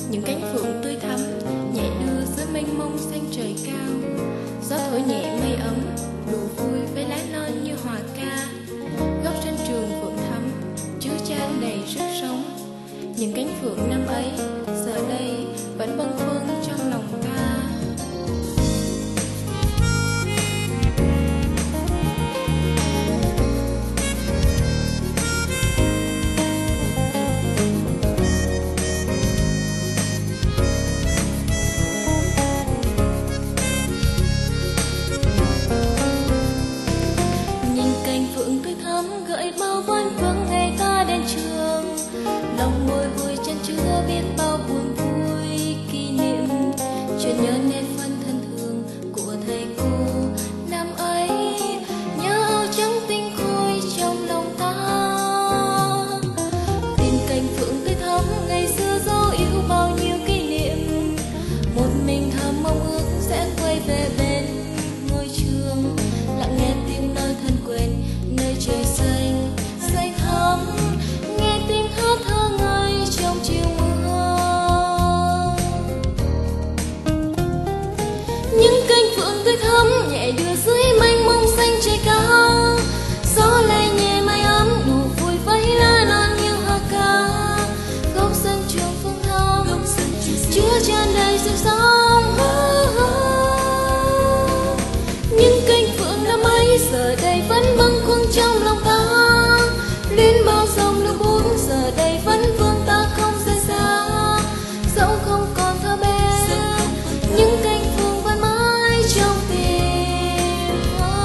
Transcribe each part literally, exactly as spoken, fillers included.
những cánh phượng tươi thắm nhẹ đưa dưới mênh mông xanh trời cao. Gió thổi nhẹ mây ấm, đùa vui với lá non như hòa ca. Góc trên trường phượng thắm, chứa chan đầy sức sống. Những cánh phượng năm ấy, giờ đây vẫn bâng khuâng trong lòng ta. Gợi bao vấn vương ngày ta đến trường, lòng bồi hồi chân chứa biết bao buồn vui kỷ niệm. Chuyện nhớ nên phân thân thường của thầy cô năm ấy, nhớ áo trắng tinh khôi trong lòng ta. Tìm cành phượng tươi thắm ngày xưa dấu yêu bao nhiêu kỷ niệm. Một mình thầm mong ước sẽ quay về bên ngôi trường, lặng nghe tiếng nói thân quen nơi trời xanh xanh thắm, nghe tiếng hát thơ ngây trong chiều mưa. Những cánh phượng tươi thắm nhẹ đưa dưới mênh mông xanh trời cao. Gió lay nhẹ mái ấm đùa vui với lá non như hoa ca. Góc sân trường phương thắm chứa tràn đầy sự sống. Những cánh phượng năm ấy giờ đây vẫn bâng khuâng trong lòng ta. Luyến bao dòng nước buốt giờ đây vẫn vương ta không rời xa. Dẫu không còn thơ bé, những cánh phượng vẫn mãi trong tim.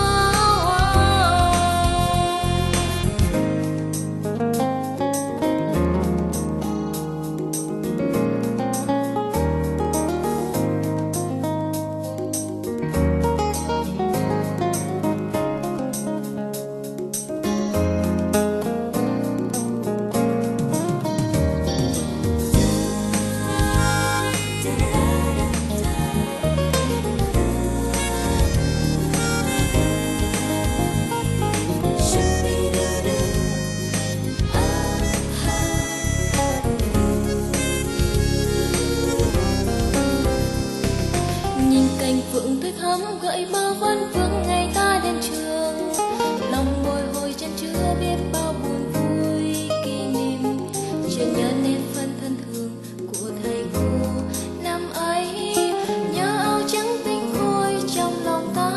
Cành phượng tươi thắm gợi bao vấn vương ngày ta đến trường, lòng bồi hồi chân chứa biết bao buồn vui kỷ niệm. Chuyện nhớ nên phân thân thường của thầy cô năm ấy, nhớ áo trắng tinh khôi trong lòng ta.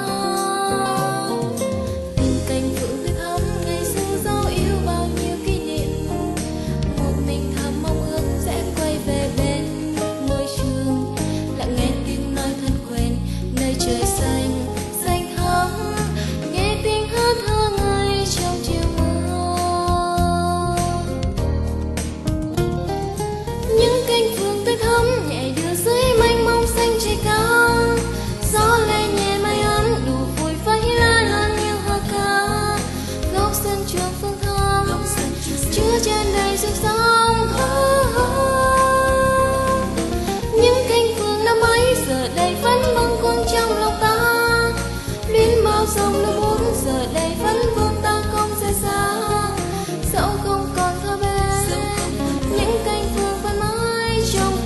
Tìm cành phượng tươi thắm ngày xưa dấu yêu bao nhiêu kỷ niệm. Một mình thầm mong ước sẽ quay về bên ngôi trường, lặng nghe tiếng nói thân quen nơi trời xanh xanh thắm, nghe tiếng hát thơ ngây trong chiều mưa. Những cánh phượng tươi thắm nhẹ đưa dưới mênh mông xanh trời cao. Gió lay nhẹ mái ấm đùa vui với lá non như hoa ca. Góc sân trường phương thắm chứa tràn đầy sức sống. Những cánh phượng năm ấy giờ đây vẫn bâng khuâng trong lòng ta. Luyến bao dòng nước buốt giờ đây vẫn vương ta không rời xa. Dẫu không còn thơ bé, những cánh phượng vẫn mãi trong